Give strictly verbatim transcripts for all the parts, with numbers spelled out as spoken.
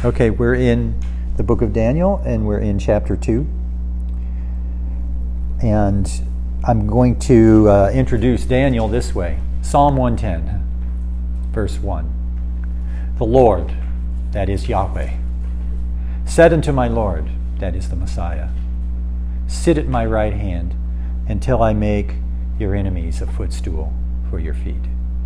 Okay, we're in the book of Daniel, and we're in chapter two. And I'm going to uh, introduce Daniel this way. Psalm one ten, verse one. The Lord, that is Yahweh, said unto my Lord, that is the Messiah, sit at my right hand until I make your enemies a footstool for your feet.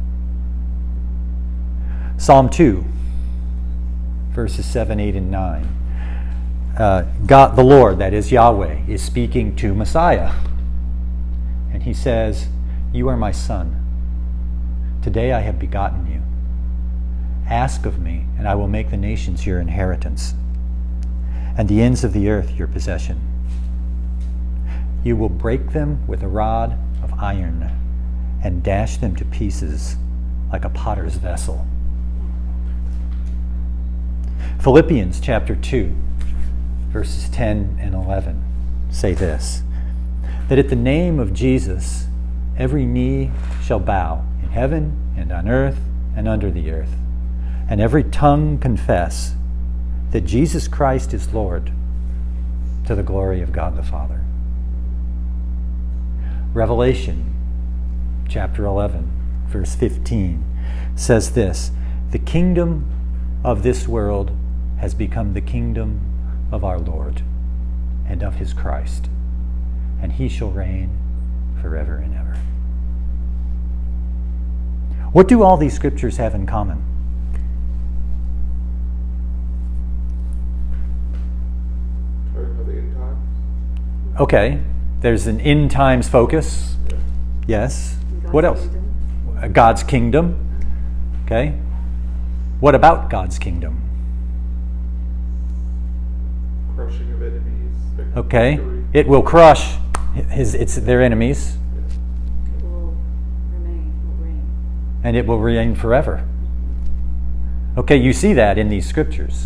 Psalm two, verses seven, eight, and nine. Uh, God, the Lord, that is Yahweh, is speaking to Messiah. And he says, you are my son. Today I have begotten you. Ask of me, and I will make the nations your inheritance, and the ends of the earth your possession. You will break them with a rod of iron, and dash them to pieces like a potter's vessel. Philippians chapter two, verses ten and eleven say this, that at the name of Jesus, every knee shall bow in heaven and on earth and under the earth, and every tongue confess that Jesus Christ is Lord, to the glory of God the Father. Revelation chapter eleven, verse fifteen says this, the kingdom of this world has become the kingdom of our Lord and of his Christ, and he shall reign forever and ever. What do all these scriptures have in common? Okay, there's an end times focus. Yes. God's What else? kingdom. God's kingdom. Okay. What about God's kingdom? Crushing of enemies. Okay. Victory. It will crush his its their enemies, It will remain, will reign. and it will reign forever. Okay, you see that in these scriptures.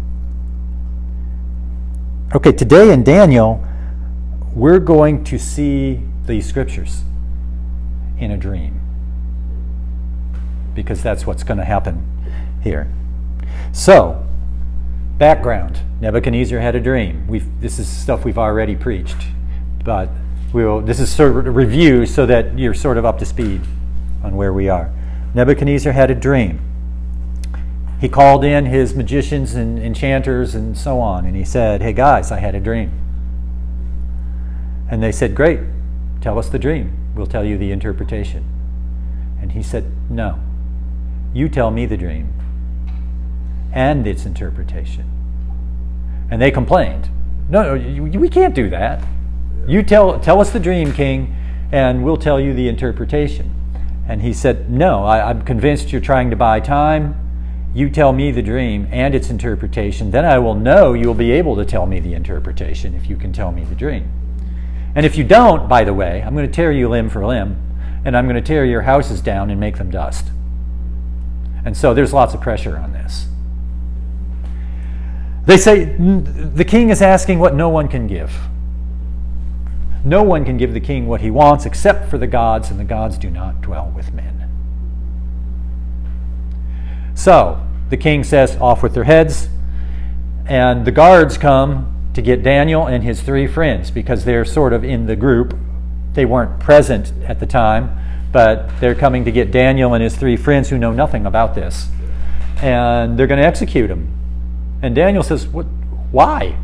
Okay, today in Daniel, we're going to see these scriptures in a dream, because that's what's going to happen here. So, background. Nebuchadnezzar had a dream. We've, this is stuff we've already preached, but we'll, this is sort of a review so that you're sort of up to speed on where we are. Nebuchadnezzar had a dream. He called in his magicians and enchanters and so on, and he said, hey guys, I had a dream. And they said, great, tell us the dream. We'll tell you the interpretation. And he said, no, you tell me the dream and its interpretation. And they complained, no, no, we can't do that. You tell, tell us the dream, king, and we'll tell you the interpretation. And he said, no, I, I'm convinced you're trying to buy time. You tell me the dream and its interpretation, then I will know you'll be able to tell me the interpretation if you can tell me the dream. And if you don't, by the way, I'm going to tear you limb for limb, and I'm going to tear your houses down and make them dust. And so there's lots of pressure on this. They say the king is asking what no one can give. No one can give the king what he wants except for the gods, and the gods do not dwell with men. So the king says, off with their heads, and the guards come to get Daniel and his three friends, because they're sort of in the group. They weren't present at the time, but they're coming to get Daniel and his three friends who know nothing about this. And they're going to execute him. And Daniel says, "What? Why?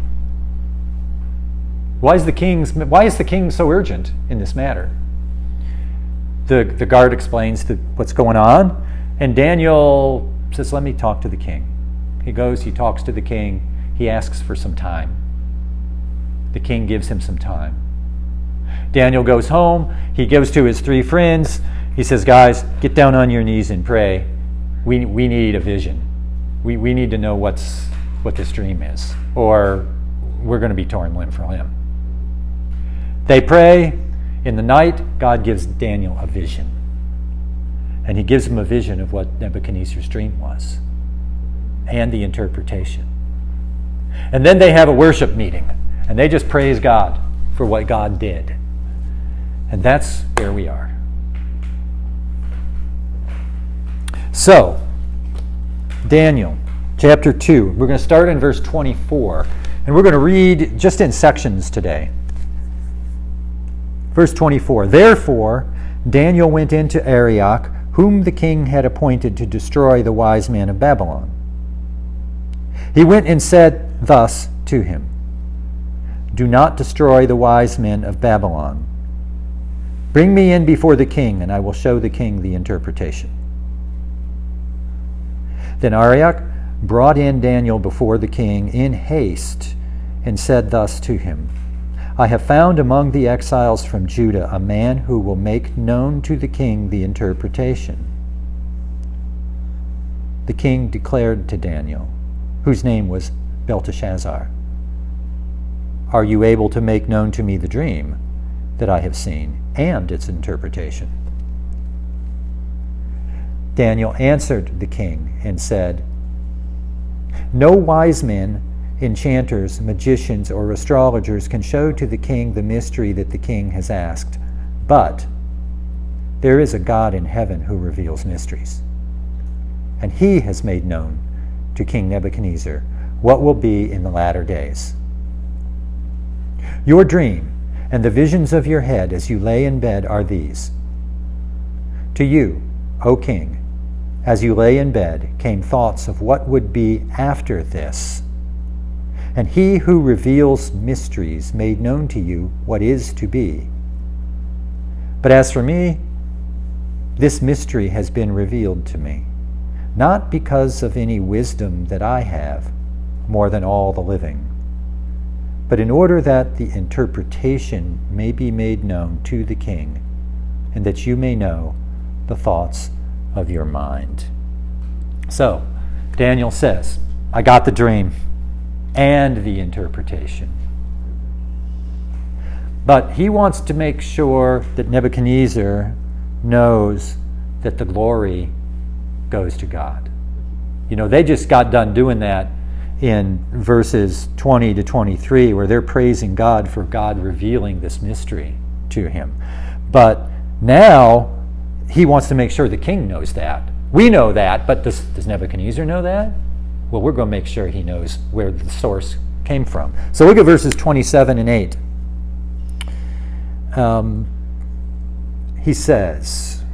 Why is the king's why is the king so urgent in this matter?" The, the guard explains the, what's going on, and Daniel says, let me talk to the king. He goes, he talks to the king, he asks for some time. The king gives him some time. Daniel goes home. He goes to his three friends. He says, guys, get down on your knees and pray. We, we need a vision. We, we need to know what's, what this dream is, or we're going to be torn limb from limb. They pray. In the night, God gives Daniel a vision. And he gives him a vision of what Nebuchadnezzar's dream was and the interpretation. And then they have a worship meeting. And they just praise God for what God did. And that's where we are. So, Daniel chapter two. We're going to start in verse twenty-four, and we're going to read just in sections today. Verse twenty-four, therefore Daniel went into Arioch, whom the king had appointed to destroy the wise men of Babylon. He went and said thus to him, do not destroy the wise men of Babylon. Bring me in before the king, and I will show the king the interpretation. Then Arioch brought in Daniel before the king in haste, and said thus to him, I have found among the exiles from Judah a man who will make known to the king the interpretation. The king declared to Daniel, whose name was Belteshazzar, are you able to make known to me the dream that I have seen and its interpretation? Daniel answered the king and said, no wise men, enchanters, magicians, or astrologers can show to the king the mystery that the king has asked, but there is a God in heaven who reveals mysteries, and he has made known to King Nebuchadnezzar what will be in the latter days. Your dream and the visions of your head as you lay in bed are these. To you, O king, as you lay in bed, came thoughts of what would be after this. And he who reveals mysteries made known to you what is to be. But as for me, this mystery has been revealed to me, not because of any wisdom that I have, more than all the living, but in order that the interpretation may be made known to the king, and that you may know the thoughts of your mind. So, Daniel says, I got the dream and the interpretation. But he wants to make sure that Nebuchadnezzar knows that the glory goes to God. You know, they just got done doing that in verses twenty to twenty-three, where they're praising God for God revealing this mystery to him. But now he wants to make sure the king knows that. We know that, but does, does Nebuchadnezzar know that? Well, we're going to make sure he knows where the source came from. So look at verses twenty-seven and eight. Um, he says,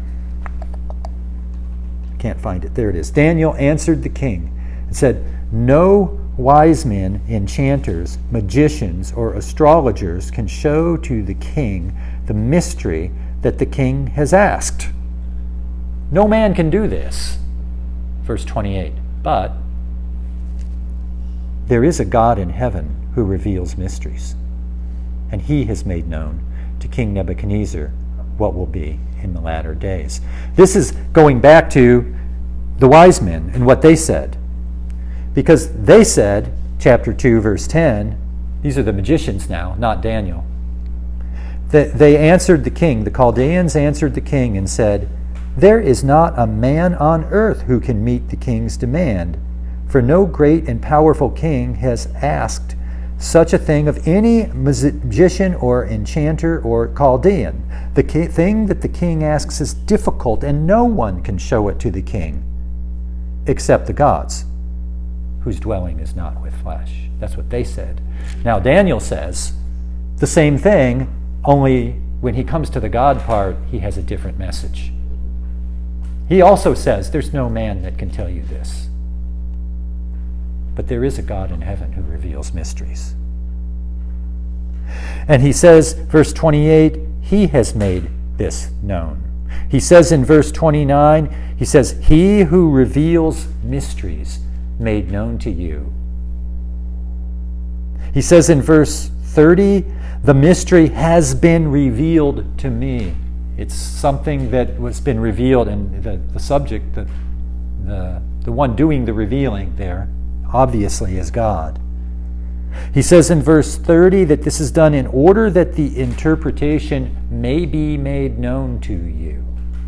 I can't find it. There it is. Daniel answered the king and said, no wise men, enchanters, magicians, or astrologers can show to the king the mystery that the king has asked. No man can do this. Verse twenty-eight. But there is a God in heaven who reveals mysteries, and he has made known to King Nebuchadnezzar what will be in the latter days. This is going back to the wise men and what they said. Because they said, chapter two, verse ten, these are the magicians now, not Daniel. They answered the king, the Chaldeans answered the king and said, there is not a man on earth who can meet the king's demand, for no great and powerful king has asked such a thing of any magician or enchanter or Chaldean. The thing that the king asks is difficult, and no one can show it to the king, except the gods, whose dwelling is not with flesh. That's what they said. Now Daniel says the same thing, only when he comes to the God part, he has a different message. He also says there's no man that can tell you this. But there is a God in heaven who reveals mysteries. And he says, verse twenty-eight, he has made this known. He says in verse twenty-nine, he says, he who reveals mysteries made known to you. He says in verse thirty, the mystery has been revealed to me. It's something that was been revealed, and the, the subject, the, the, the one doing the revealing there, obviously is God. He says in verse thirty that this is done in order that the interpretation may be made known to you.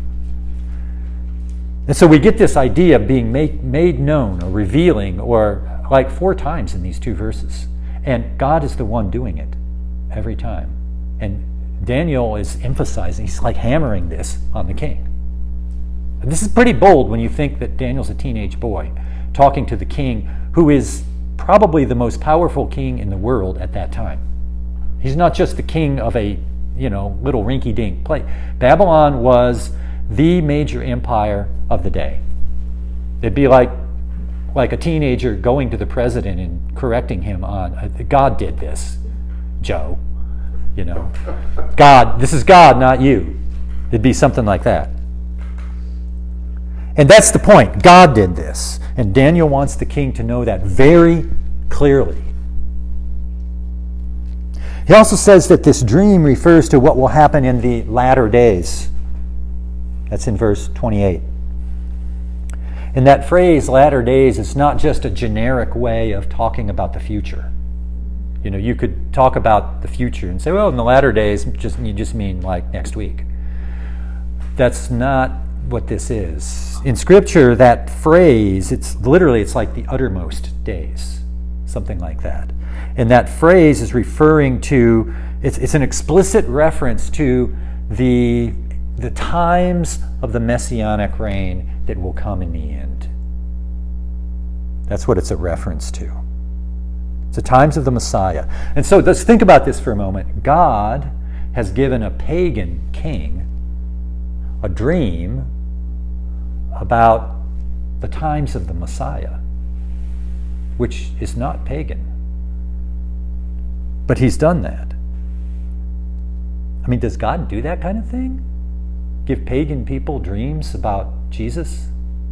And so we get this idea of being made, made known or revealing, or like four times in these two verses. And God is the one doing it every time. And Daniel is emphasizing, he's like hammering this on the king. And this is pretty bold when you think that Daniel's a teenage boy. talking to the king who is probably the most powerful king in the world at that time. He's not just the king of a, you know, little rinky-dink place. Babylon was the major empire of the day. It'd be like like a teenager going to the president and correcting him on, God did this, Joe. You know, God, this is God, not you. It'd be something like that. And that's the point. God did this. And Daniel wants the king to know that very clearly. He also says that this dream refers to what will happen in the latter days. That's in verse twenty-eight. And that phrase, latter days, is not just a generic way of talking about the future. You know, you could talk about the future and say, well, in the latter days, just you just mean like next week. That's not what this is. In Scripture, that phrase, it's literally, it's like the uttermost days, something like that. And that phrase is referring to, it's, it's an explicit reference to the, the times of the messianic reign that will come in the end. That's what it's a reference to. It's the times of the Messiah. And so let's think about this for a moment. God has given a pagan king a dream about the times of the Messiah, which is not pagan. But he's done that. I mean, does God do that kind of thing? Give pagan people dreams about Jesus?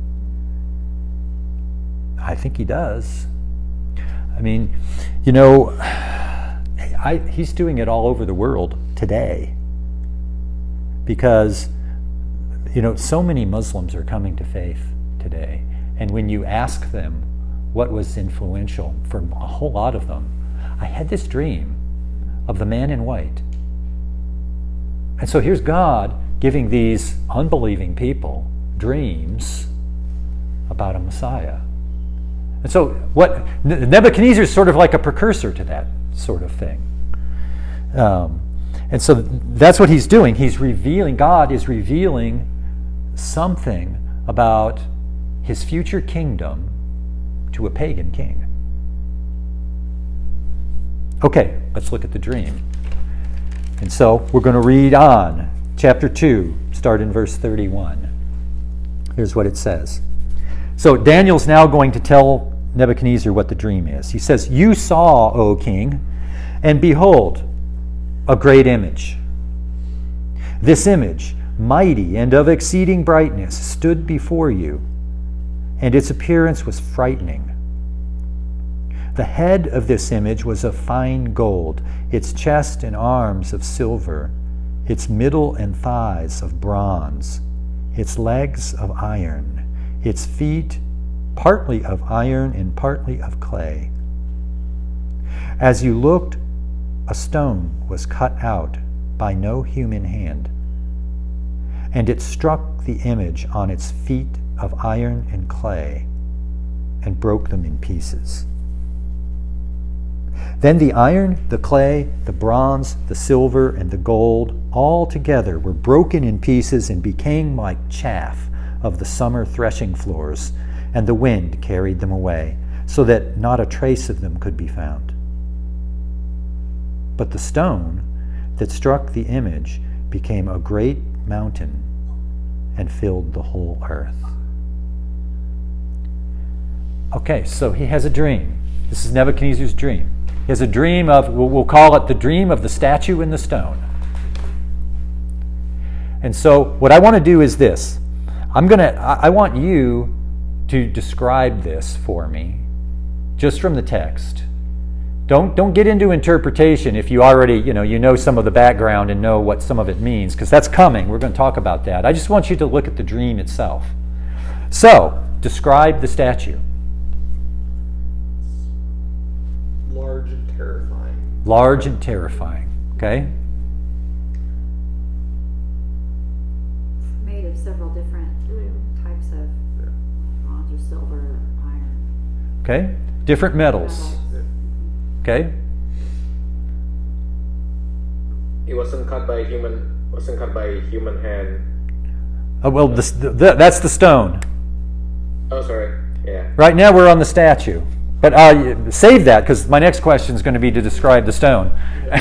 I think he does. I mean, you know, I, he's doing it all over the world today because, you know, so many Muslims are coming to faith today. And when you ask them what was influential for a whole lot of them, I had this dream of the man in white. And so here's God giving these unbelieving people dreams about a Messiah. And so what Nebuchadnezzar is sort of like a precursor to that sort of thing. Um, and so that's what he's doing. He's revealing, God is revealing something about his future kingdom to a pagan king. Okay, let's look at the dream. And so we're going to read on. Chapter two, start in verse thirty-one. Here's what it says. So Daniel's now going to tell Nebuchadnezzar what the dream is. He says, "You saw, O king, and behold, a great image. This image, mighty and of exceeding brightness, stood before you, and its appearance was frightening. The head of this image was of fine gold, its chest and arms of silver, its middle and thighs of bronze, its legs of iron, its feet partly of iron and partly of clay. As you looked, a stone was cut out by no human hand, and it struck the image on its feet of iron and clay and broke them in pieces. Then the iron, the clay, the bronze, the silver, and the gold all together were broken in pieces and became like chaff of the summer threshing floors, and the wind carried them away, so that not a trace of them could be found. But the stone that struck the image became a great mountain and filled the whole earth." Okay, so he has a dream. This is Nebuchadnezzar's dream. He has a dream of, we'll call it the dream of the statue in the stone. And so what I want to do is this. I'm going to, I want you to describe this for me, just from the text. Don't, don't get into interpretation if you already, you know, you know some of the background and know what some of it means, because that's coming. We're going to talk about that. I just want you to look at the dream itself. So, describe the statue. Large and terrifying. Large and terrifying. Okay? Made of several different types of bronze or silver or iron. Okay? Different metals. Metals. Okay? It wasn't cut by human. Wasn't cut by human hand. Oh, well, the, the, that's the stone. Oh, sorry. Yeah. Right now we're on the statue. But uh, save that, because my next question is going to be to describe the stone.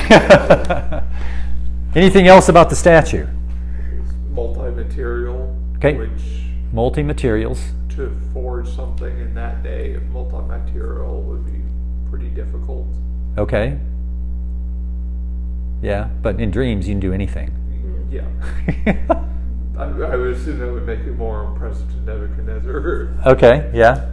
Anything else about the statue? It's multi-material, Okay. which Multi-materials. to forge something in that day of multi-material would be pretty difficult. Okay. Yeah, but in dreams you can do anything. Yeah. I, I would assume that would make it more impressive to Nebuchadnezzar. Okay, yeah.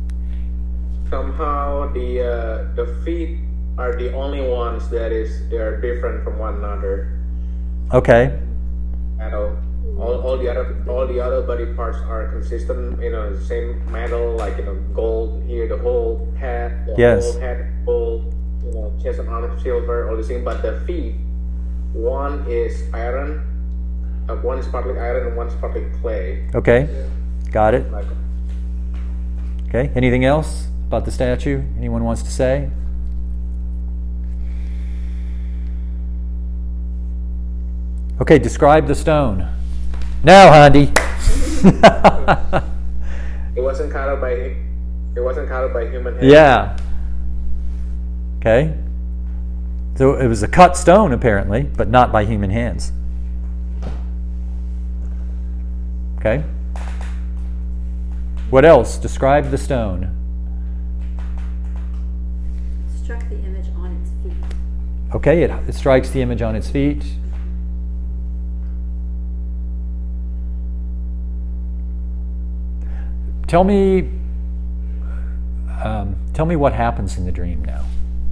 Somehow the uh, the feet are the only ones that is they are different from one another. Okay. Metal. All, all the other all the other body parts are consistent. You know, same metal, like you know, gold here, the whole head, the Yes. whole head, gold. You know, chest and arm, silver, all the same. But the feet, one is iron, uh, one is partly iron, and one is partly clay. Okay. Got it. Like, Okay. Anything else about the statue? Anyone wants to say? Okay, describe the stone. Now, Handy. it wasn't carved by it wasn't carved by human hands. Yeah. Okay. So it was a cut stone, apparently, but not by human hands. Okay. What else? Describe the stone. Struck the image on its feet. Okay, it, it strikes the image on its feet. Tell me, um, tell me what happens in the dream now.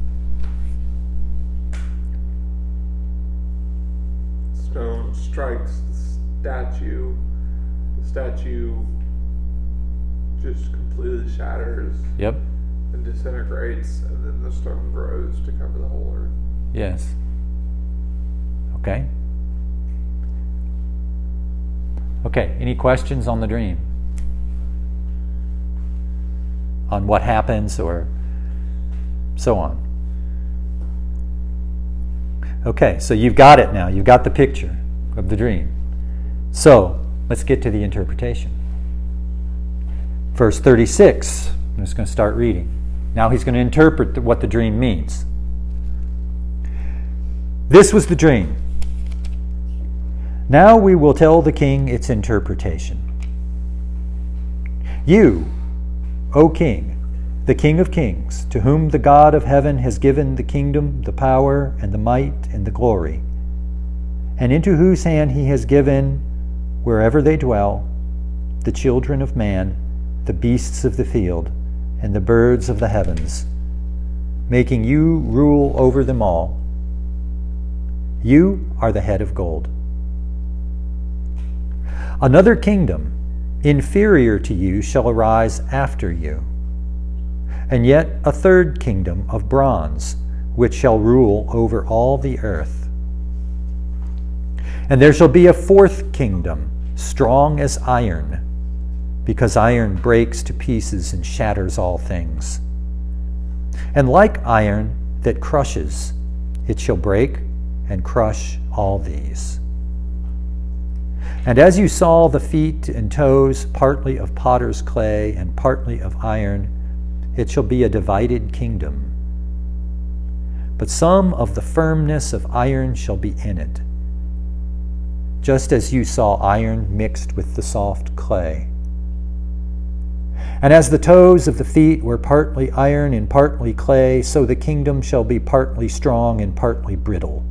Stone strikes the statue. The statue just completely shatters Yep. and disintegrates, and then the stone grows to cover the whole earth. Yes. Okay. Okay, any questions on the dream? On what happens or so on? Okay, so you've got it now. You've got the picture of the dream. So, let's get to the interpretation. Verse thirty-six. I'm just going to start reading. Now he's going to interpret what the dream means. This was the dream. Now we will tell the king its interpretation. You, O king, the King of kings, to whom the God of heaven has given the kingdom, the power, and the might, and the glory, and into whose hand he has given, wherever they dwell, the children of man, the beasts of the field, and the birds of the heavens, making you rule over them all. You are the head of gold. Another kingdom, inferior to you, shall arise after you, and yet a third kingdom of bronze, which shall rule over all the earth. And there shall be a fourth kingdom, strong as iron, because iron breaks to pieces and shatters all things. And like iron that crushes, it shall break and crush all these. And as you saw the feet and toes, partly of potter's clay and partly of iron, it shall be a divided kingdom. But some of the firmness of iron shall be in it, just as you saw iron mixed with the soft clay. And as the toes of the feet were partly iron and partly clay, so the kingdom shall be partly strong and partly brittle.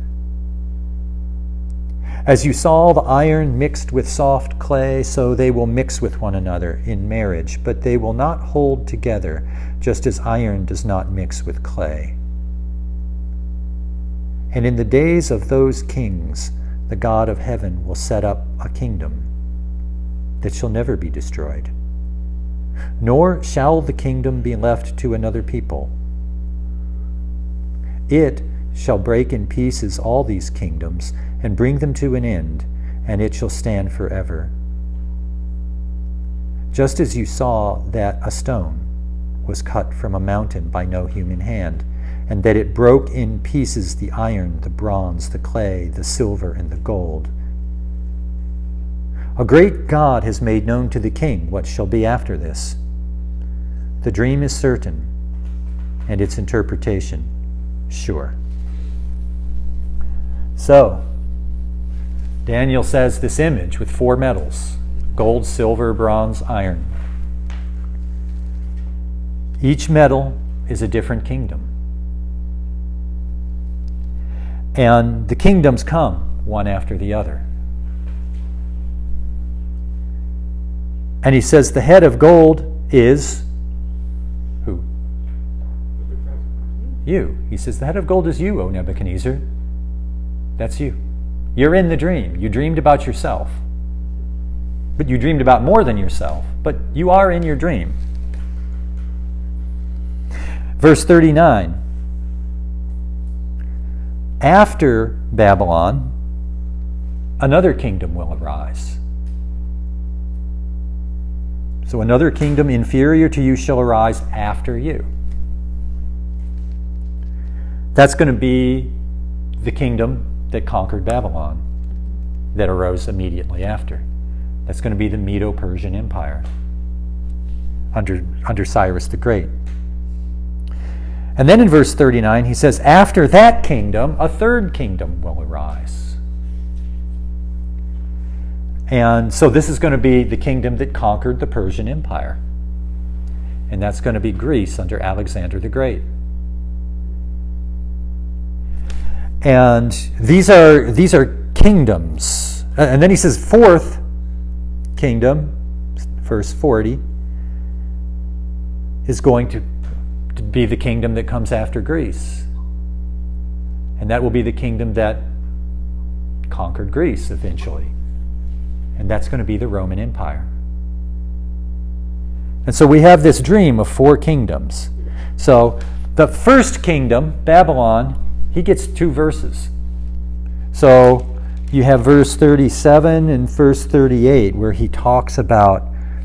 As you saw the iron mixed with soft clay, so they will mix with one another in marriage, but they will not hold together, just as iron does not mix with clay. And in the days of those kings, the God of heaven will set up a kingdom that shall never be destroyed, nor shall the kingdom be left to another people. It shall break in pieces all these kingdoms and bring them to an end, and it shall stand forever. Just as you saw that a stone was cut from a mountain by no human hand, and that it broke in pieces the iron, the bronze, the clay, the silver, and the gold. A great God has made known to the king what shall be after this. The dream is certain, and its interpretation sure. So, Daniel says this image with four metals: gold, silver, bronze, iron. Each metal is a different kingdom. And the kingdoms come one after the other. And he says the head of gold is who? You. He says the head of gold is you, O Nebuchadnezzar. That's you. You're in the dream. You dreamed about yourself. But you dreamed about more than yourself. But you are in your dream. Verse thirty-nine. After Babylon, another kingdom will arise. So another kingdom inferior to you shall arise after you. That's going to be the kingdom that conquered Babylon, that arose immediately after. That's going to be the Medo-Persian Empire under, under Cyrus the Great. And then in verse thirty-nine, he says, after that kingdom, a third kingdom will arise. And so this is going to be the kingdom that conquered the Persian Empire. And that's going to be Greece under Alexander the Great. And these are these are kingdoms. And then he says fourth kingdom, verse forty, is going to, to be the kingdom that comes after Greece. And that will be the kingdom that conquered Greece eventually. And that's going to be the Roman Empire. And so we have this dream of four kingdoms. So the first kingdom, Babylon, he gets two verses. So you have verse thirty-seven and verse thirty-eight where he talks about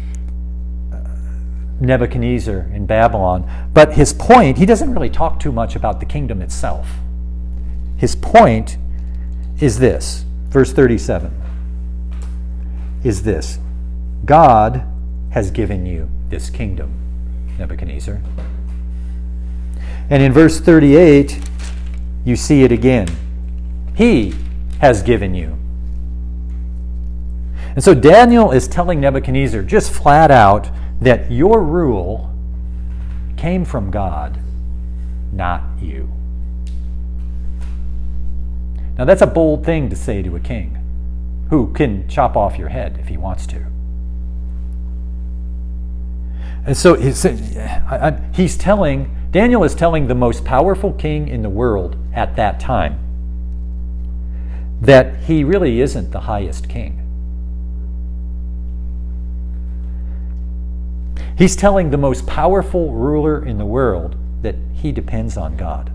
Nebuchadnezzar in Babylon. But his point, he doesn't really talk too much about the kingdom itself. His point is this, verse thirty-seven. Is this: God has given you this kingdom, Nebuchadnezzar. And in verse thirty-eight, you see it again. He has given you. And so Daniel is telling Nebuchadnezzar just flat out that your rule came from God, not you. Now that's a bold thing to say to a king who can chop off your head if he wants to. And so he's, he's telling, Daniel is telling the most powerful king in the world at that time that he really isn't the highest king. He's telling the most powerful ruler in the world that he depends on God.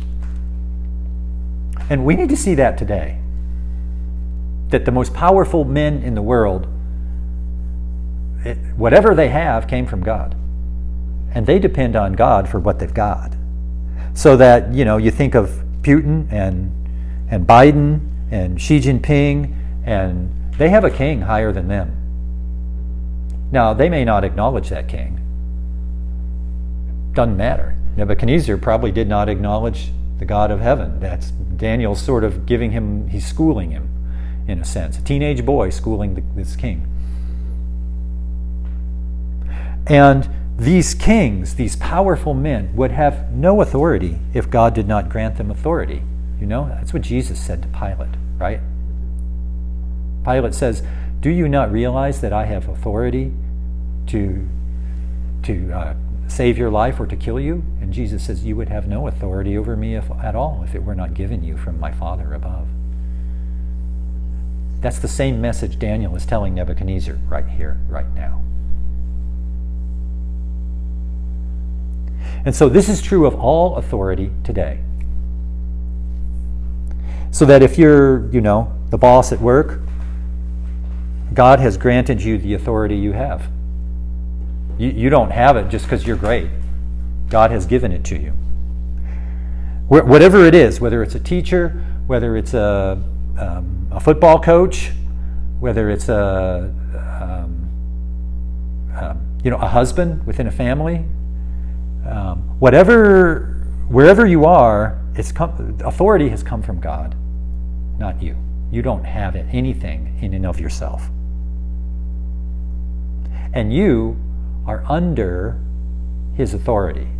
And we need to see that today. That the most powerful men in the world, it, whatever they have came from God. And they depend on God for what they've got. So that, you know, you think of Putin and, and Biden and Xi Jinping, and they have a king higher than them. Now, they may not acknowledge that king. Doesn't matter. Nebuchadnezzar probably did not acknowledge the God of heaven. That's Daniel's sort of giving him, he's schooling him, in a sense. A teenage boy schooling the, this king. And these kings, these powerful men, would have no authority if God did not grant them authority. You know, that's what Jesus said to Pilate, right? Pilate says, do you not realize that I have authority to, to uh, save your life or to kill you? And Jesus says, you would have no authority over me if, at all if it were not given you from my Father above. That's the same message Daniel is telling Nebuchadnezzar right here, right now. And so this is true of all authority today. So that if you're, you know, the boss at work, God has granted you the authority you have. You, you don't have it just because you're great. God has given it to you. Wh- whatever it is, whether it's a teacher, whether it's a, um, a football coach, whether it's a, um, um, you know, a husband within a family, Um, whatever, wherever you are, it's come, authority has come from God, not you. You don't have it, anything in and of yourself. And you are under his authority.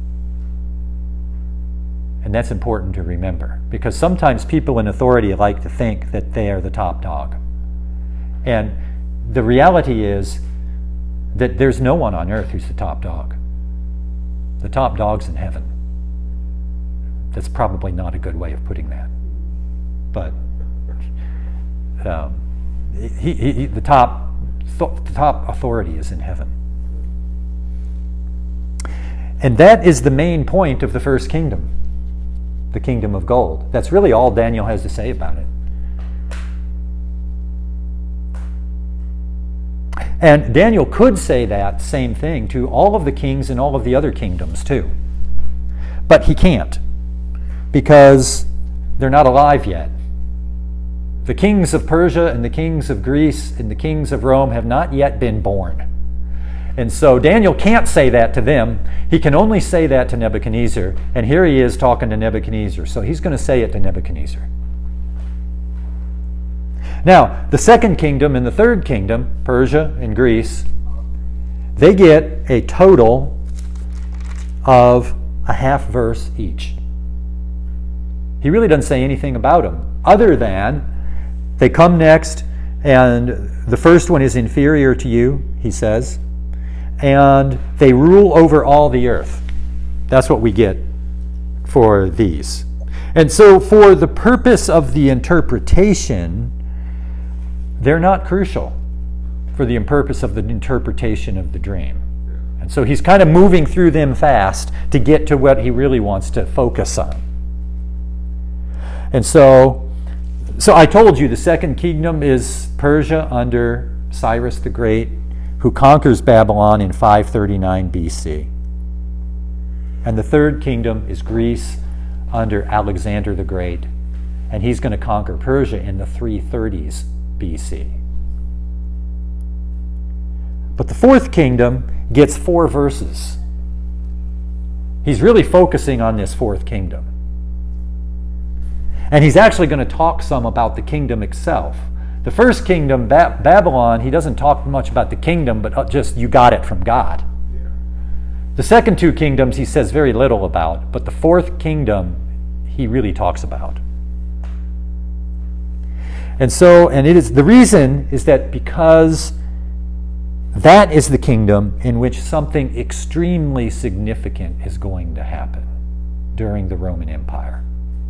And that's important to remember, because sometimes people in authority like to think that they are the top dog. And the reality is that there's no one on earth who's the top dog. The top dog's in heaven. That's probably not a good way of putting that. But um, he, he, he, the, top, th- the top authority is in heaven. And that is the main point of the first kingdom, the kingdom of gold. That's really all Daniel has to say about it. And Daniel could say that same thing to all of the kings and all of the other kingdoms too. But he can't, because they're not alive yet. The kings of Persia and the kings of Greece and the kings of Rome have not yet been born. And so Daniel can't say that to them. He can only say that to Nebuchadnezzar. And here he is talking to Nebuchadnezzar. So he's going to say it to Nebuchadnezzar. Now, the second kingdom and the third kingdom, Persia and Greece, they get a total of a half verse each. He really doesn't say anything about them, other than they come next, and the first one is inferior to you, he says, and they rule over all the earth. That's what we get for these. And so for the purpose of the interpretation, they're not crucial for the purpose of the interpretation of the dream. And so he's kind of moving through them fast to get to what he really wants to focus on. And so, so I told you the second kingdom is Persia under Cyrus the Great, who conquers Babylon in five thirty-nine B C. And the third kingdom is Greece under Alexander the Great, and he's going to conquer Persia in the three thirties B C. But the fourth kingdom gets four verses. He's really focusing on this fourth kingdom. And he's actually going to talk some about the kingdom itself. The first kingdom, ba- Babylon, he doesn't talk much about the kingdom, but just you got it from God. Yeah. The second two kingdoms he says very little about, but the fourth kingdom he really talks about. And so, and it is the reason is that because that is the kingdom in which something extremely significant is going to happen during the Roman Empire.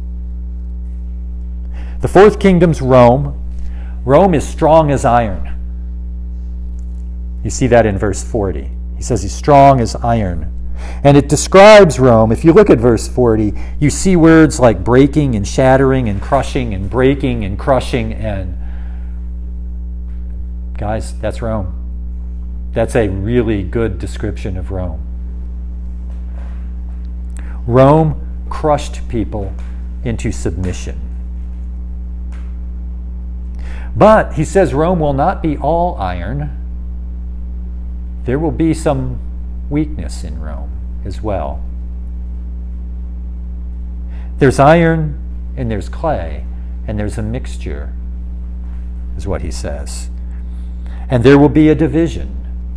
The fourth kingdom's Rome. Rome is strong as iron. You see that in verse forty. He says he's strong as iron. And it describes Rome. If you look at verse forty, you see words like breaking and shattering and crushing and breaking and crushing. And guys, that's Rome. That's a really good description of Rome. Rome crushed people into submission. But he says Rome will not be all iron. There will be some weakness in Rome as well. There's iron and there's clay, and there's a mixture, is what he says. And there will be a division.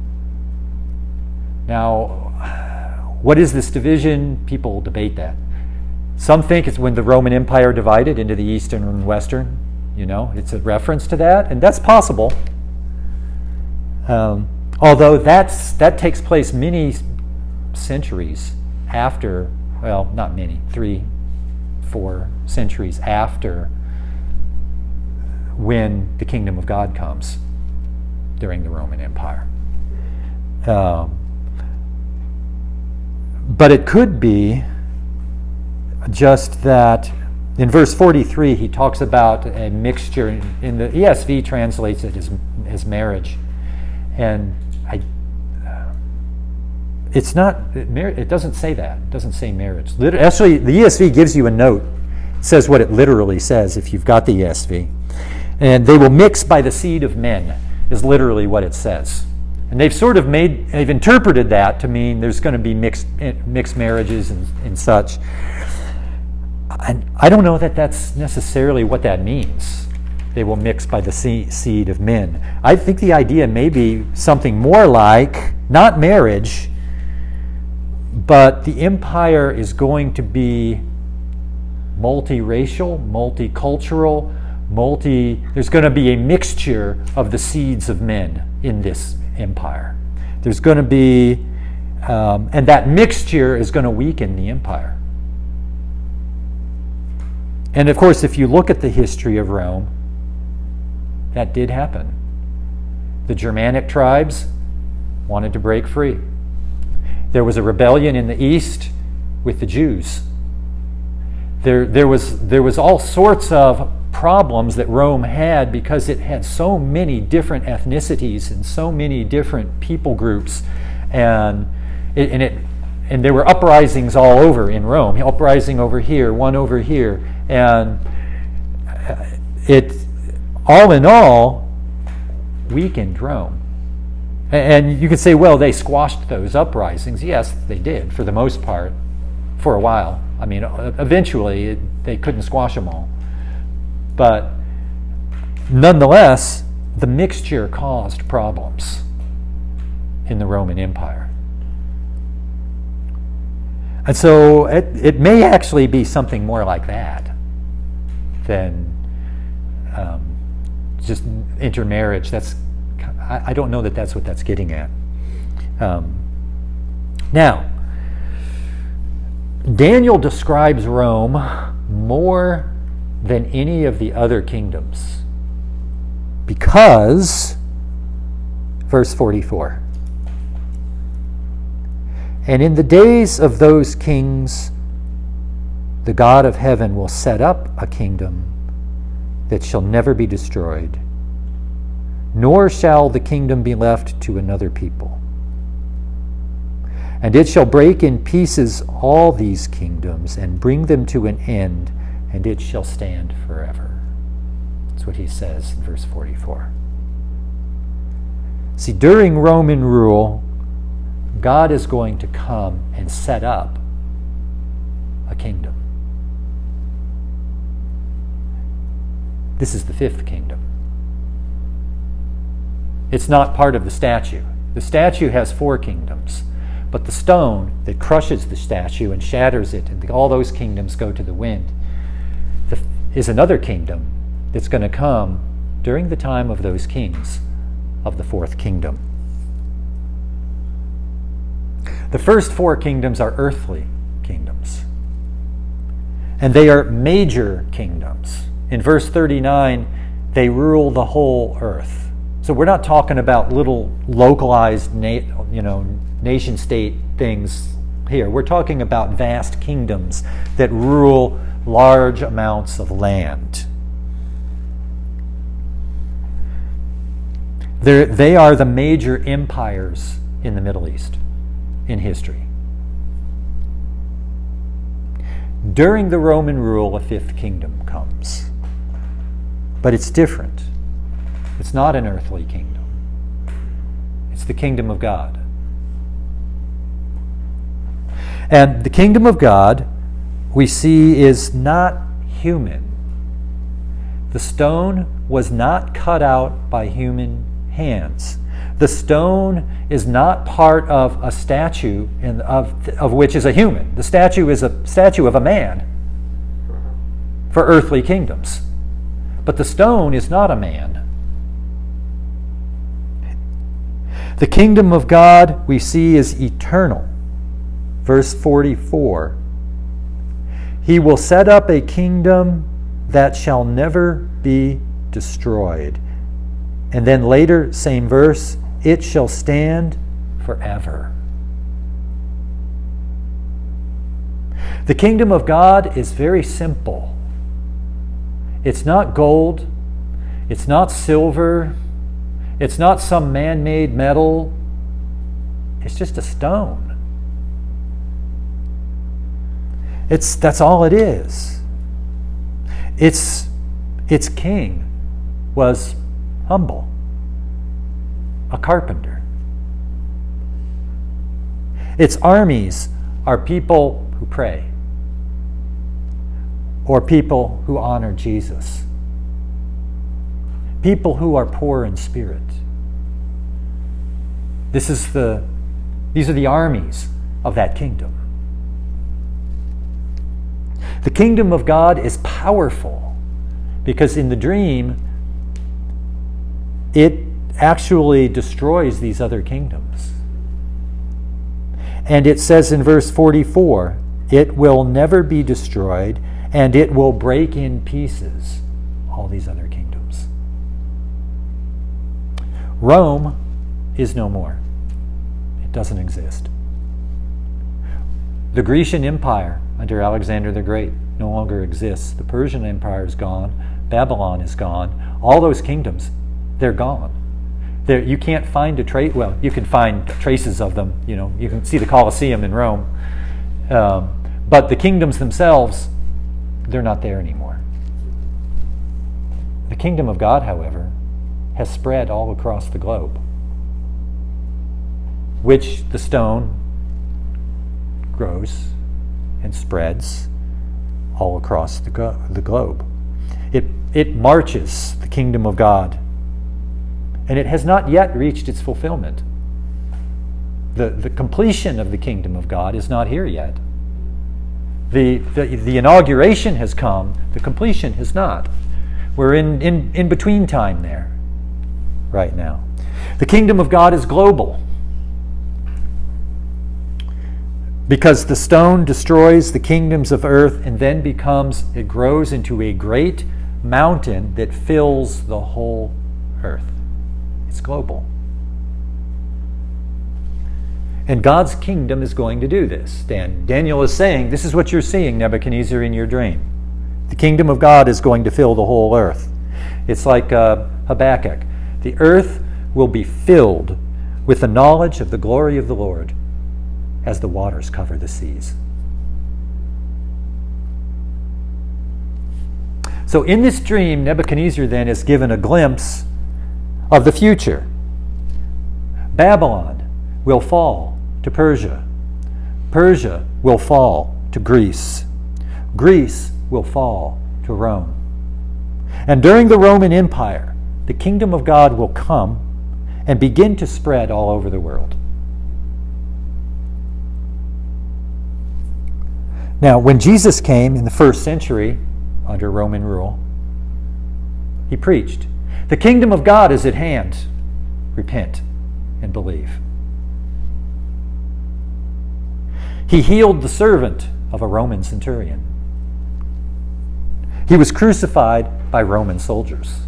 Now, what is this division? People debate that. Some think it's when the Roman Empire divided into the Eastern and Western. You know, it's a reference to that, and that's possible. Um, although that's that takes place many centuries after, well, not many, three, four centuries after when the kingdom of God comes during the Roman Empire. Um, but it could be just that in verse forty-three, he talks about a mixture. In the E S V translates it as, as marriage. And I, uh, it's not, it, it doesn't say that. It doesn't say marriage. Actually, the E S V gives you a note. It says what it literally says if you've got the E S V. And they will mix by the seed of men is literally what it says. And they've sort of made, they've interpreted that to mean there's going to be mixed mixed marriages and, and such. And I don't know that that's necessarily what that means. They will mix by the seed of men. I think the idea may be something more like, not marriage, but the empire is going to be multiracial, multicultural, multi, there's going to be a mixture of the seeds of men in this empire. There's going to be, um, and that mixture is going to weaken the empire. And of course, if you look at the history of Rome, that did happen. The Germanic tribes wanted to break free. There was a rebellion in the east with the Jews. There, there was, there was all sorts of problems that Rome had because it had so many different ethnicities and so many different people groups, and it, and it and there were uprisings all over in Rome. Uprising over here, one over here, and it all in all weakened Rome. And you could say, well, they squashed those uprisings. Yes, they did for the most part, for a while. I mean, eventually it, they couldn't squash them all. But nonetheless, the mixture caused problems in the Roman Empire. And so it, it may actually be something more like that than um, just intermarriage. That's, I, I don't know that that's what that's getting at. Um, now, Daniel describes Rome more than any of the other kingdoms because, verse forty-four, and in the days of those kings, the God of heaven will set up a kingdom that shall never be destroyed, nor shall the kingdom be left to another people. And it shall break in pieces all these kingdoms and bring them to an end, and it shall stand forever. That's what he says in verse forty-four. See, during Roman rule, God is going to come and set up a kingdom. This is the fifth kingdom. It's not part of the statue. The statue has four kingdoms, but the stone that crushes the statue and shatters it, and all those kingdoms go to the wind, the, is another kingdom that's going to come during the time of those kings of the fourth kingdom. The first four kingdoms are earthly kingdoms, and they are major kingdoms. In verse thirty-nine, they rule the whole earth. So we're not talking about little localized, na- you know, nation-state things here. We're talking about vast kingdoms that rule large amounts of land. They're, they are the major empires in the Middle East in history. During the Roman rule, a fifth kingdom comes. But it's different. It's not an earthly kingdom. It's the kingdom of God. And the kingdom of God, we see, is not human. The stone was not cut out by human hands. The stone is not part of a statue and of, of which is a human. The statue is a statue of a man for earthly kingdoms. But the stone is not a man. The kingdom of God, we see, is eternal. Verse forty-four. He will set up a kingdom that shall never be destroyed. And then later, same verse, it shall stand forever. The kingdom of God is very simple. It's not gold. It's not silver. It's not some man-made metal. It's just a stone. It's, that's all it is. Its, its king was humble, a carpenter. Its armies are people who pray or people who honor Jesus, people who are poor in spirit. This is the, these are the armies of that kingdom. The kingdom of God is powerful because in the dream, it actually destroys these other kingdoms. And it says in verse forty-four, it will never be destroyed, and it will break in pieces all these other kingdoms. Rome is no more. It doesn't exist. The Grecian Empire under Alexander the Great no longer exists. The Persian Empire is gone. Babylon is gone. All those kingdoms, they're gone. There, you can't find a trace. Well, you can find traces of them. You know, you can see the Colosseum in Rome, um, but the kingdoms themselves, they're not there anymore. The kingdom of God, however, has spread all across the globe, which the stone grows and spreads all across the, go- the globe. It it marches the kingdom of God. And it has not yet reached its fulfillment. The, the completion of the kingdom of God is not here yet. The, the, the inauguration has come, the completion has not. We're in, in, in between time there right now. The kingdom of God is global because the stone destroys the kingdoms of earth and then becomes, it grows into a great mountain that fills the whole earth. It's global. And God's kingdom is going to do this. Dan, Daniel is saying, this is what you're seeing, Nebuchadnezzar, in your dream. The kingdom of God is going to fill the whole earth. It's like uh, Habakkuk. The earth will be filled with the knowledge of the glory of the Lord as the waters cover the seas. So in this dream, Nebuchadnezzar then is given a glimpse of the future. Babylon will fall to Persia. Persia will fall to Greece. Greece will fall to Rome. And during the Roman Empire, the kingdom of God will come and begin to spread all over the world. Now, when Jesus came in the first century under Roman rule, he preached, "The kingdom of God is at hand. Repent and believe." He healed the servant of a Roman centurion. He was crucified by Roman soldiers.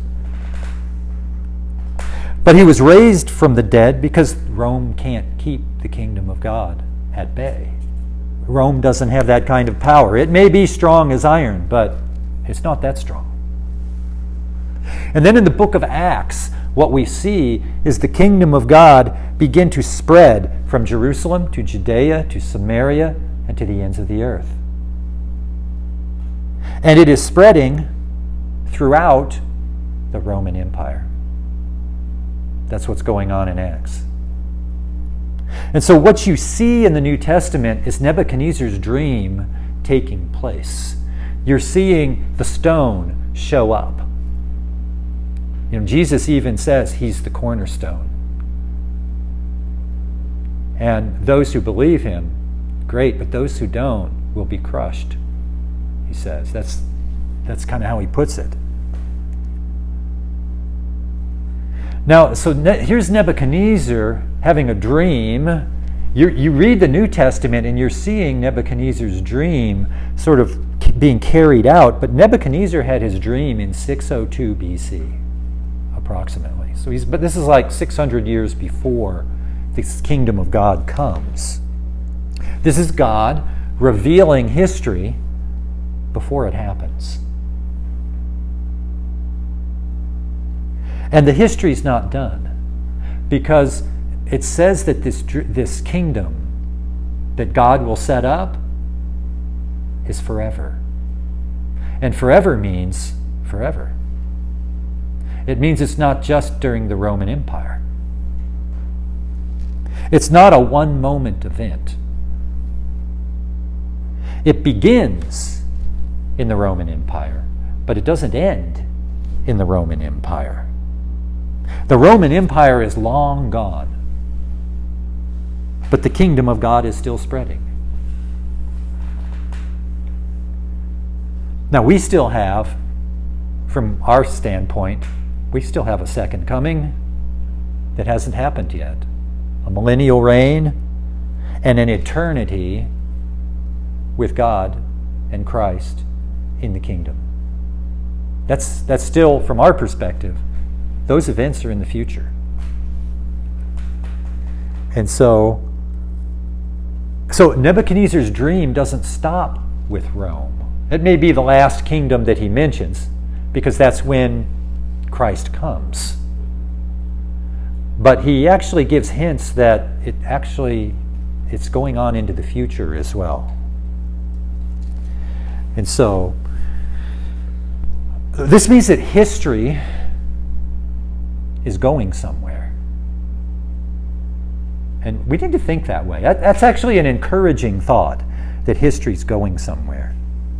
But he was raised from the dead because Rome can't keep the kingdom of God at bay. Rome doesn't have that kind of power. It may be strong as iron, but it's not that strong. And then in the book of Acts, what we see is the kingdom of God begin to spread from Jerusalem to Judea to Samaria and to the ends of the earth. And it is spreading throughout the Roman Empire. That's what's going on in Acts. And so what you see in the New Testament is Nebuchadnezzar's dream taking place. You're seeing the stone show up. You know, Jesus even says he's the cornerstone. And those who believe him, great, but those who don't will be crushed, he says. That's, that's kind of how he puts it. Now, so ne- here's Nebuchadnezzar having a dream. You you read the New Testament and you're seeing Nebuchadnezzar's dream sort of being carried out, but Nebuchadnezzar had his dream in six oh two B C, approximately. So he's, but this is like six hundred years before this kingdom of God comes. This is God revealing history before it happens. And the history's not done, because it says that this, this kingdom that God will set up is forever. And forever means forever. It means it's not just during the Roman Empire. It's not a one-moment event. It begins in the Roman Empire, but it doesn't end in the Roman Empire. The Roman Empire is long gone, but the kingdom of God is still spreading. Now, we still have, from our standpoint, we still have a second coming that hasn't happened yet. A millennial reign and an eternity with God and Christ in the kingdom. That's, that's still, from our perspective, those events are in the future. And so, so Nebuchadnezzar's dream doesn't stop with Rome. It may be the last kingdom that he mentions, because that's when Christ comes. But he actually gives hints that it actually, it's going on into the future as well. And so, this means that history is going somewhere. And we need to think that way. That, that's actually an encouraging thought, that history's going somewhere.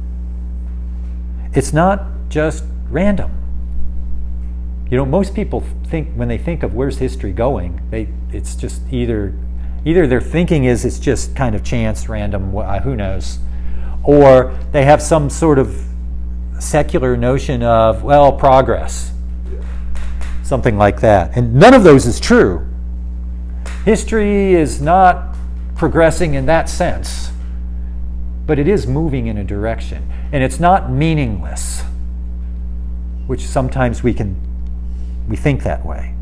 It's not just random. You know, most people think, when they think of where's history going, they it's just either either their thinking is it's just kind of chance, random, who knows, or they have some sort of secular notion of, well, progress, something like that. And none of those is true. History is not progressing in that sense, but it is moving in a direction, and it's not meaningless, which sometimes we can we think that way.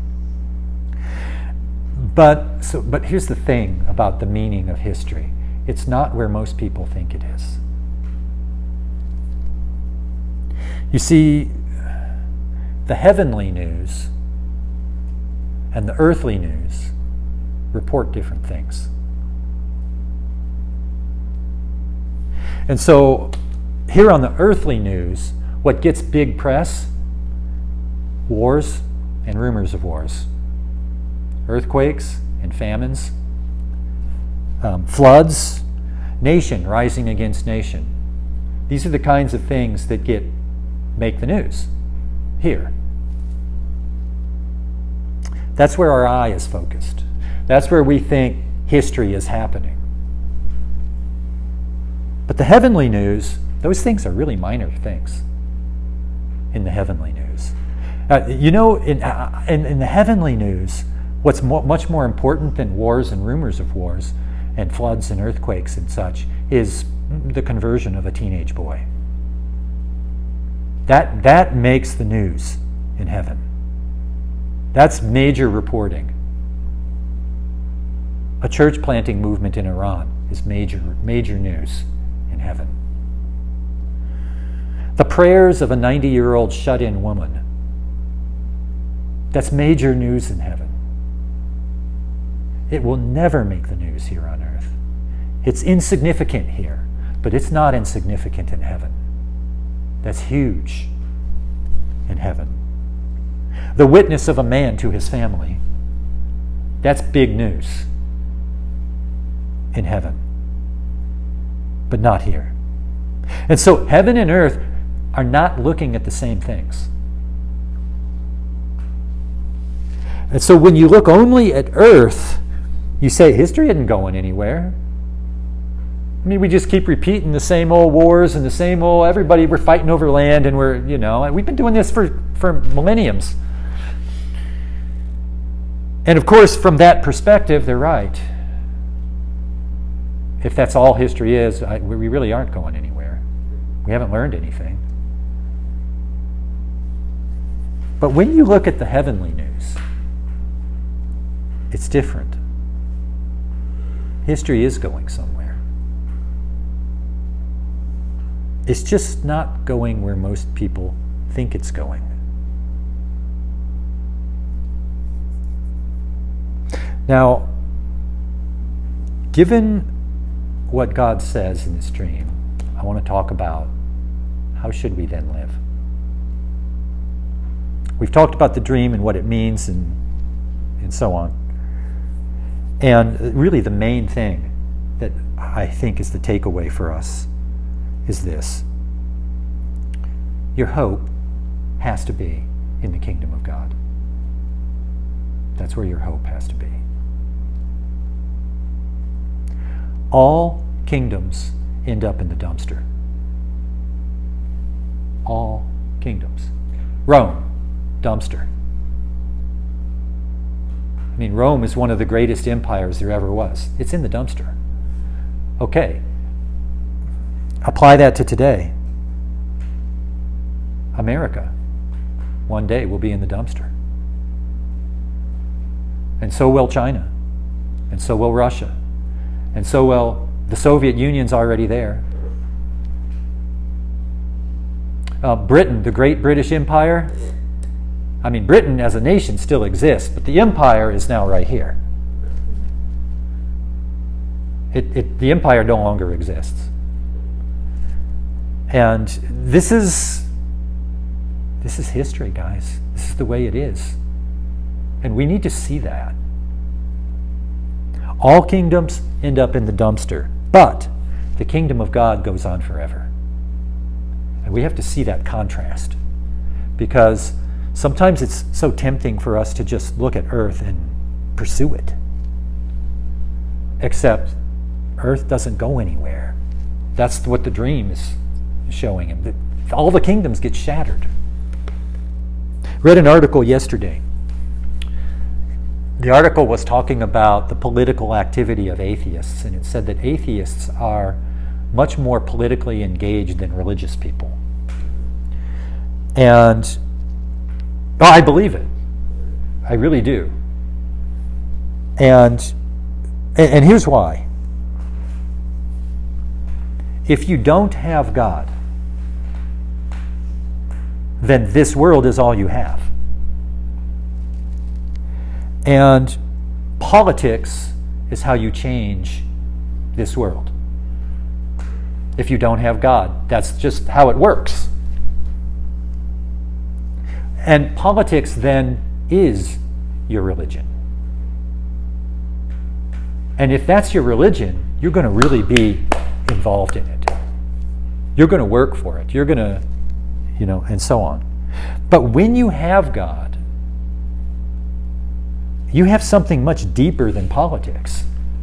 But so but here's the thing about the meaning of history. It's not where most people think it is. You see, the heavenly news and the earthly news report different things. And so, here on the earthly news, what gets big press? Wars and rumors of wars. Earthquakes and famines. Um, floods. Nation rising against nation. These are the kinds of things that get make the news here. That's where our eye is focused. That's where we think history is happening. But the heavenly news, those things are really minor things in the heavenly news. Uh, you know, in, uh, in, in the heavenly news, what's mo- much more important than wars and rumors of wars and floods and earthquakes and such is the conversion of a teenage boy. That, that makes the news in heaven. That's major reporting. A church planting movement in Iran is major, major news in heaven. The prayers of a ninety-year-old shut-in woman, that's major news in heaven. It will never make the news here on earth. It's insignificant here, but it's not insignificant in heaven. That's huge in heaven. The witness of a man to his family, that's big news in heaven, but not here. And so heaven and earth are not looking at the same things. And so when you look only at earth, you say history isn't going anywhere. I mean, we just keep repeating the same old wars and the same old, everybody, we're fighting over land, and we're, you know, we've been doing this for, for millenniums. And of course, from that perspective, they're right. If that's all history is, I, we really aren't going anywhere. We haven't learned anything. But when you look at the heavenly news, it's different. History is going somewhere. It's just not going where most people think it's going. Now, given what God says in this dream, I want to talk about how should we then live. We've talked about the dream and what it means and, and so on. And really the main thing, that I think is the takeaway for us, is this. Your hope has to be in the kingdom of God. That's where your hope has to be. All kingdoms end up in the dumpster. All kingdoms. Rome, dumpster. I mean, Rome is one of the greatest empires there ever was. It's in the dumpster. Okay. Apply that to today. America, one day, will be in the dumpster. And so will China. And so will Russia. And so will the Soviet Union's already there. Uh, Britain, the great British Empire. I mean, Britain as a nation still exists, but the empire is now right here. It, it, the empire no longer exists. And this is, this is history, guys. This is the way it is. And we need to see that. All kingdoms end up in the dumpster, but the kingdom of God goes on forever. And we have to see that contrast, because sometimes it's so tempting for us to just look at earth and pursue it. Except earth doesn't go anywhere. That's what the dream is showing him. That all the kingdoms get shattered. Read an article yesterday. The article was talking about the political activity of atheists, and it said that atheists are much more politically engaged than religious people. And oh, I believe it. I really do. And, and here's why. If you don't have God, then this world is all you have. And politics is how you change this world. If you don't have God, that's just how it works. And politics then is your religion. And if that's your religion, you're going to really be involved in it. You're going to work for it. You're going to, you know, and so on. But when you have God, you have something much deeper than politics.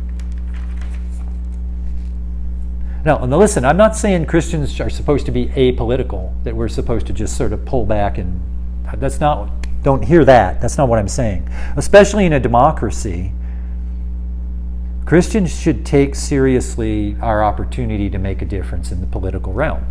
Now, now, listen, I'm not saying Christians are supposed to be apolitical, that we're supposed to just sort of pull back and, that's not, don't hear that. That's not what I'm saying. Especially in a democracy, Christians should take seriously our opportunity to make a difference in the political realm.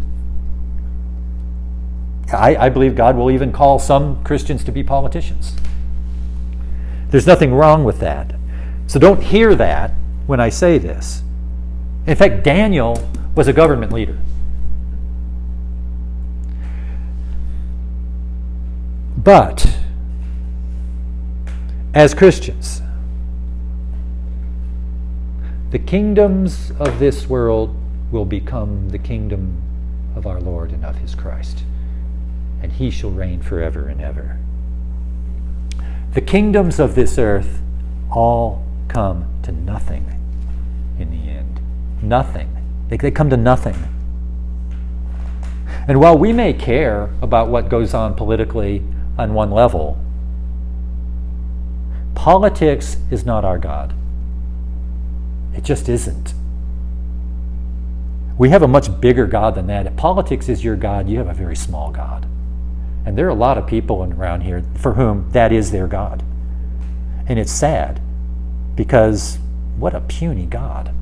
I, I believe God will even call some Christians to be politicians. There's nothing wrong with that. So don't hear that when I say this. In fact, Daniel was a government leader. But as Christians, the kingdoms of this world will become the kingdom of our Lord and of his Christ, and he shall reign forever and ever. The kingdoms of this earth all come to nothing in the end. Nothing. They, they come to nothing. And while we may care about what goes on politically on one level, politics is not our God. It just isn't. We have a much bigger God than that. If politics is your God, you have a very small God. And there are a lot of people around here for whom that is their God. And it's sad, because what a puny God.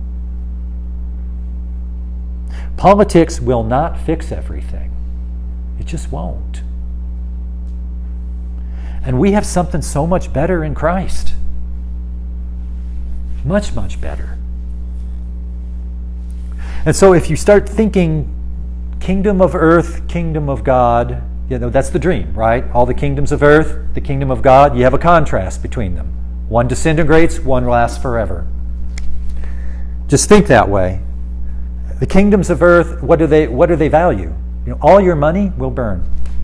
Politics will not fix everything. It just won't. And we have something so much better in Christ. Much, much better. And so if you start thinking kingdom of earth, kingdom of God, you know, that's the dream, right? All the kingdoms of earth, the kingdom of God, you have a contrast between them. One disintegrates, one lasts forever. Just think that way. The kingdoms of earth, what do they what do they value? You know, all your money will burn.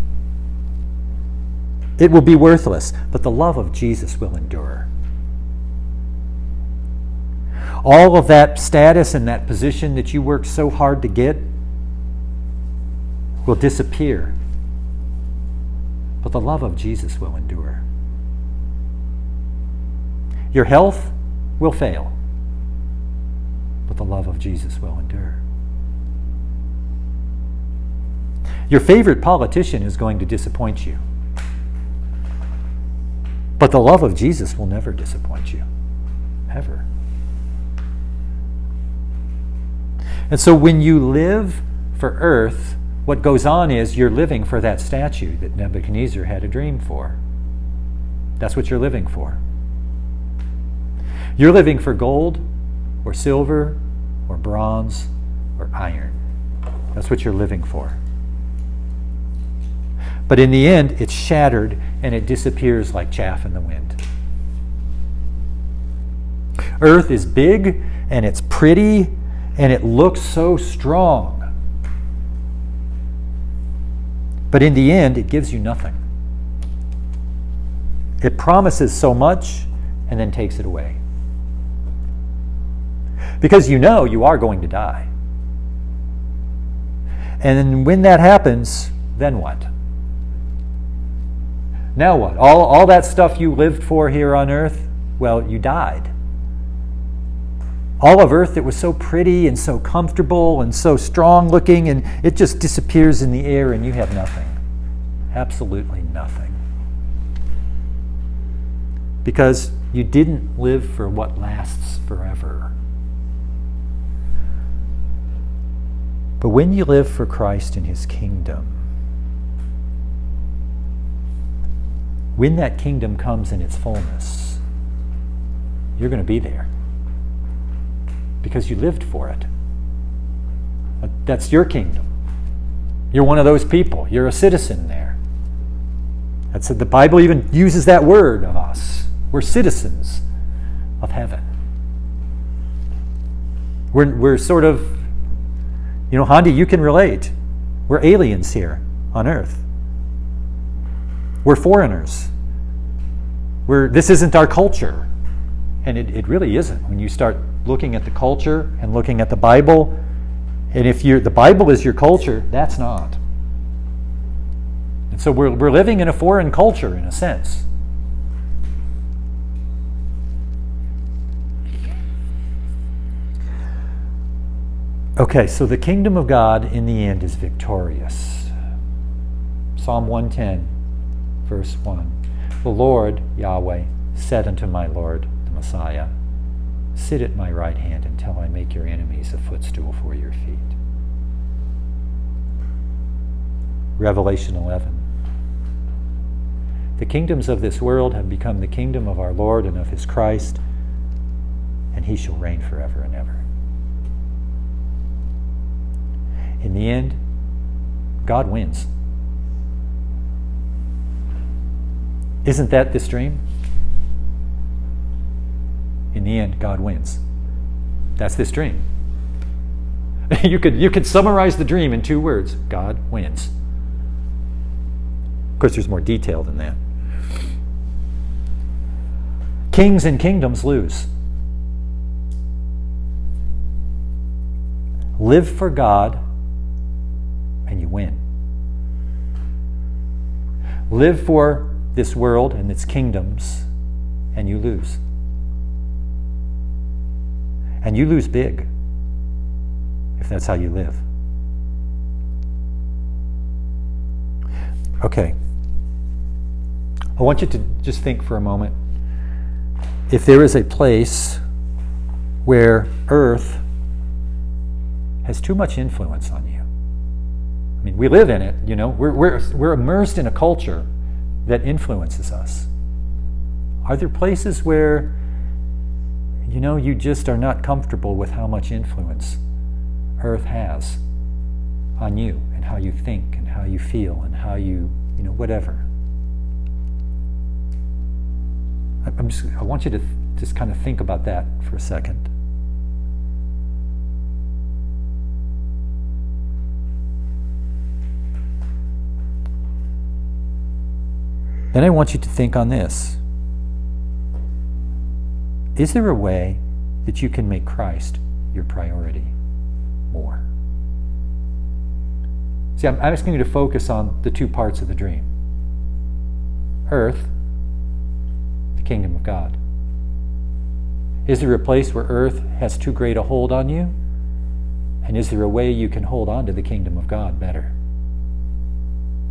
It will be worthless, but the love of Jesus will endure. All of that status and that position that you worked so hard to get will disappear. But the love of Jesus will endure. Your health will fail, but the love of Jesus will endure. Your favorite politician is going to disappoint you, but the love of Jesus will never disappoint you, ever. And so when you live for earth, what goes on is you're living for that statue that Nebuchadnezzar had a dream for. That's what you're living for. You're living for gold or silver or bronze or iron. That's what you're living for. But in the end, it's shattered and it disappears like chaff in the wind. Earth is big and it's pretty and it looks so strong. But in the end, it gives you nothing. It promises so much and then takes it away. Because you know you are going to die. And then when that happens, then what? Now what? All, all that stuff you lived for here on earth, well, you died. All of earth that was so pretty and so comfortable and so strong looking, and it just disappears in the air and you have nothing. Absolutely nothing. Because you didn't live for what lasts forever. But when you live for Christ and His kingdom, when that kingdom comes in its fullness, you're going to be there. Because you lived for it. That's your kingdom. You're one of those people. You're a citizen there. That's the Bible even uses that word of us. We're citizens of heaven. We're, we're sort of, you know, Hondi, you can relate. We're aliens here on earth. We're foreigners. We're, this isn't our culture. And it, it really isn't. When you start looking at the culture and looking at the Bible, and if you're, the Bible is your culture, that's not. And so we're, we're living in a foreign culture in a sense. Okay, so the kingdom of God in the end is victorious. Psalm one ten, verse one. The Lord, Yahweh, said unto my Lord, the Messiah, sit at my right hand until I make your enemies a footstool for your feet. Revelation eleven. The kingdoms of this world have become the kingdom of our Lord and of His Christ, and He shall reign forever and ever. In the end, God wins. Isn't that this dream? In the end, God wins. That's this dream. You could, you could summarize the dream in two words. God wins. Of course, there's more detail than that. Kings and kingdoms lose. Live for God and you win. Live for this world and its kingdoms and you lose. And you lose big if that's how you live. Okay. I want you to just think for a moment. If there is a place where earth has too much influence on you. I mean, we live in it, you know. We're, we're, we're immersed in a culture that influences us. Are there places where, you know, you just are not comfortable with how much influence earth has on you and how you think and how you feel and how you, you know, whatever? I'm just, I want you to th- just kind of think about that for a second. Then I want you to think on this. Is there a way that you can make Christ your priority more. See, I'm asking you to focus on the two parts of the dream. Earth, the kingdom of God. Is there a place where earth has too great a hold on you? And is there a way you can hold on to the kingdom of God better?